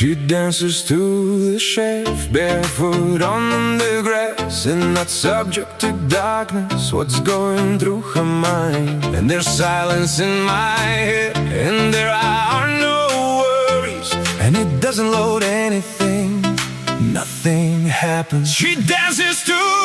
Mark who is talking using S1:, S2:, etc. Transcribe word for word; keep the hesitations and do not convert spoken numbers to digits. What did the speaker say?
S1: She dances to the chef, barefoot on the grass, and not subject to darkness. What's going through her mind? And there's silence in my head, and there are no worries, and it doesn't load anything. Nothing happens. She dances to